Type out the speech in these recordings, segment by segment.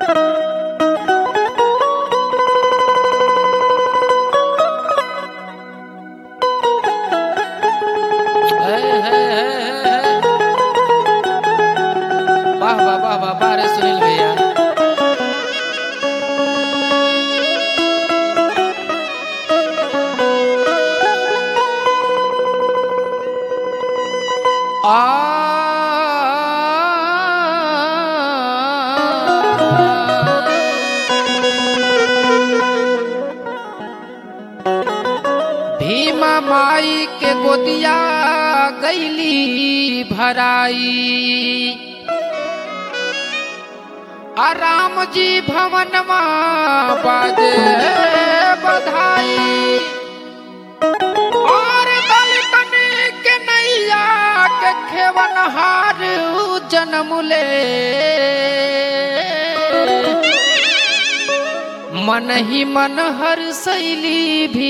वाह वाह वाह वाह वाह रे सुनील भैया। भीमा माई के गोदिया गईली भराई, राम जी भवनमा बाजे बधाई, और दलितन के नैया के खेवनहार जन्म ले, मन ही मन हर शैली भी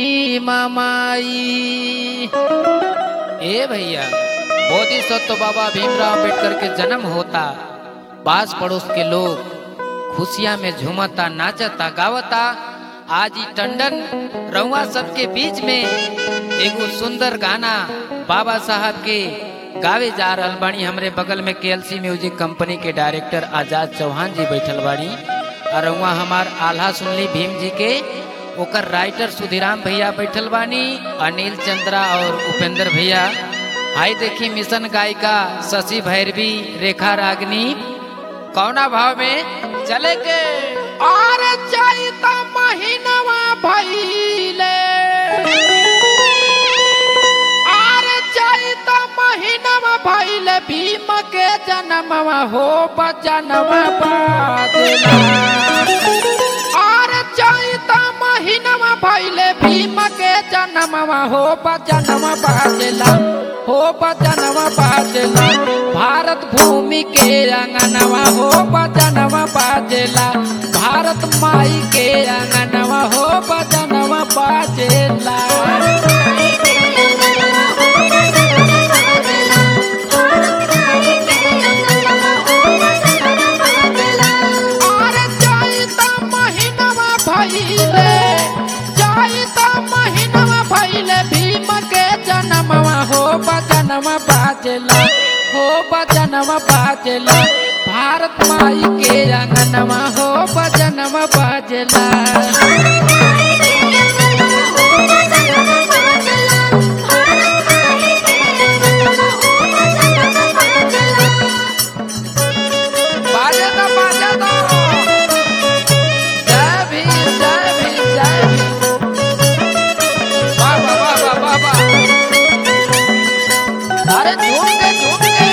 मामाई। ए भैया, बोधिसत्व बाबा भीमराव अम्बेडकर के जन्म होता, पास पड़ोस के लोग खुशियां में झूमता, नाचता, गावता। आज ही टंडन रउआ सबके बीच में एगो सुंदर गाना बाबा साहब के गावे जा रहल बानी। हमरे बगल में केएलसी म्यूजिक कंपनी के डायरेक्टर आजाद चौहान जी बैठल बानी, और वहाँ हमार आल्हा सुनली भीम जी के ओकर राइटर सुधीराम भैया बैठल बानी, अनिल चंद्रा और उपेंद्र भैया। हाई देखी मिशन गायिका शशि भैरवी, रेखा रागनी। कौना भाव में चले के और चैता महीनवा भइले, और चैता महीनवा भइले, भीम के जन्मवा हो बजनवा बाजला, और चैता महीनवा भइले, भीम के जन्मवा हो बजनवा बाजला, हो बजनवा बाजला। भारत भूमि के अंगनवा हो बजनवा बाजला, भारत माई के अंगनवा हो बजनवा बाजला। और चैता महीनवा भइले, चैता महीनवा भइले, भीम के जन्मवा हो बजनवा बाजला, हो बजनवा बाजला, भारत माई के अंगनवा हो बजनवा बाजला। बाजदा बाजदा, जय भीम जय भीम जय भीम। वाह वाह वाह वाह वाह, अरे झूम के झूम के।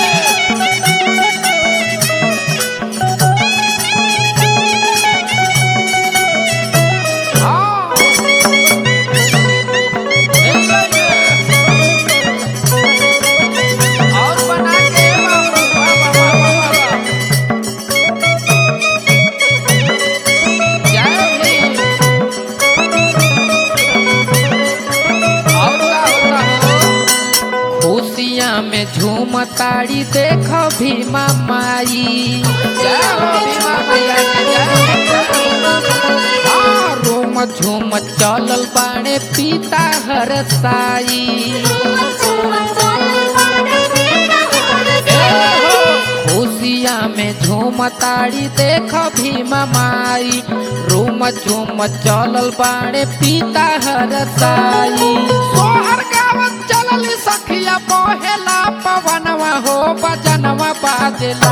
और बना के बाबू, वाह वाह वाह वाह वाह, जय भीम। और का होता हो, खुशियां में झूमताड़ी देखो भीमा माई, जय हो भीमा भैया के जय। रोम झूम चलल बाणे पीता हर साई, खुशियां में झूमताड़ी देखो भीमा माई, रोम झूम चलल बाणे पीता हर साई। सोहर गावत चलल सखिया बहेला पवनवा हो बजनवा बाजला।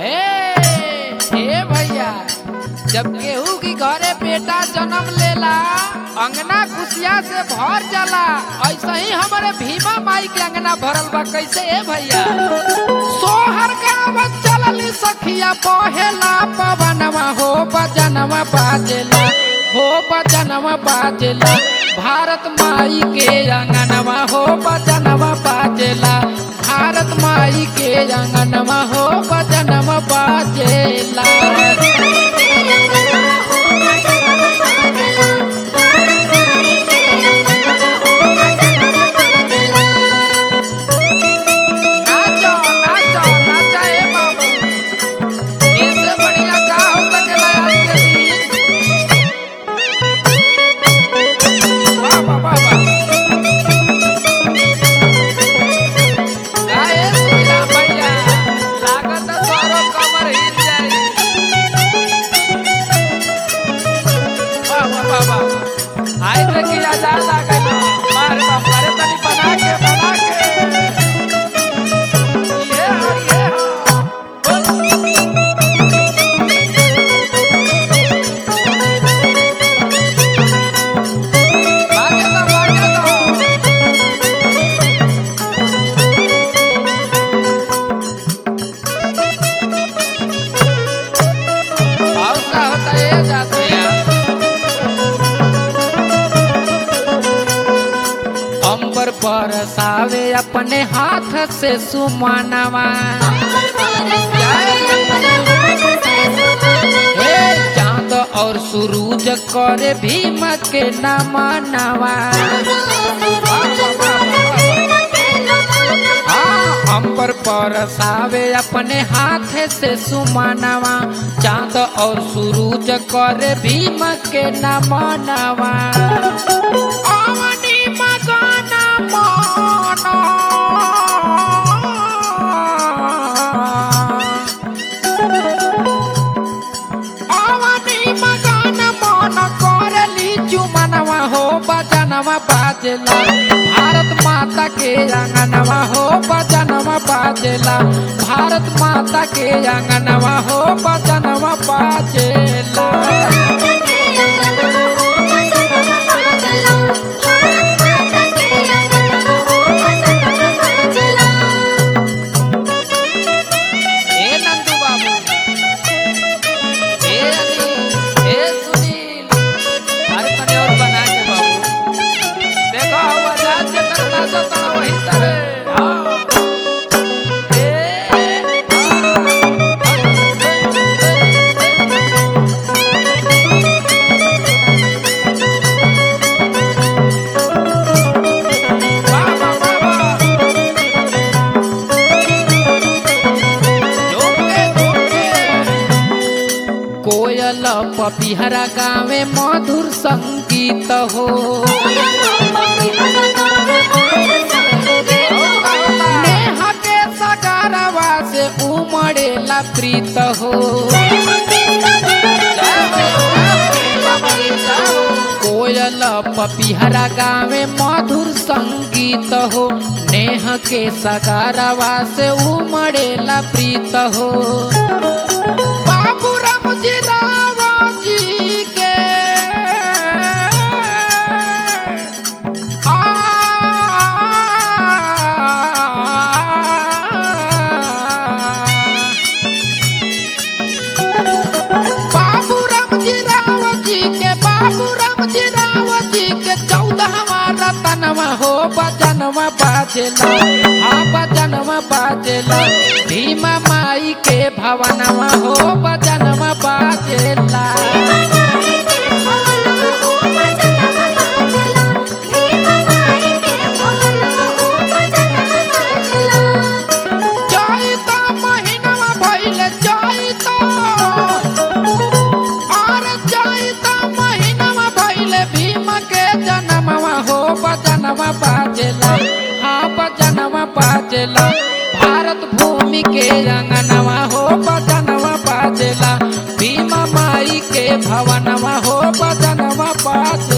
हे भैया, जब केहू की घरे बेटा जन्म लेला, अंगना खुशिया से भर जाला, ऐसा ही हमारे भीमा माई के अंगना भरल बा। कैसे है भैया? सोहर गावत चलल सखिया बहेला पवनवा हो बजनवा बाजला, हो बजनवा बाजला, भारत माई के अंगनवा हो बजनवा बाजला, भारत माई के अंगनवा हो बजनवा बाजला। नाचो नाचो नाचा ए बाबू, इससे बढ़िया का हो सके अपने हाथ से सुमनवा। हे चांद और सूरज करे भीम के नमनवा। अंबर बरसावे अपने हाथ से सुमनवा। चांद और सूरज करे भीम के नमनवा। अवनी मगन मन अवनी मगन मन करली चुमनवा हो बजनवा बाजला। भारत माता के आंगनवा हो बजनवा बाजेला। भारत माता के आंगनवा हो बजनवा बाजेला। ए नंदू बाबू, ए अनिल, ए सुनील, अरे तने और बना के बाबू देखो आवाज के करना तो वही तरह। कोयल पपिहरा गावे मधुर संगीत हो। नेहा के सगारवा से उमड़ेला प्रीत हो। कोयल पपिहरा गावे मधुर संगीत हो। नेह के सगारवा से उमड़ेला प्रीत हो। जी के बाबूराम जी राव जी के 14वां रतनवा हो बजनवा बाजेला। हाँ बजनवा बाजेला। भीमा माई के भवनवा हो बजनवा बाजेला। चैता महीनवा भइले चैता और चैता महीनवा भइले भीम के जन्मवा हो बजनवा बाजेला। हाँ बजनवा बाजेला। भारत भूमि के अंगनवा हो बजनवा बाजेला। भीमा माई के भवनवा हो बजनवा बाजेला।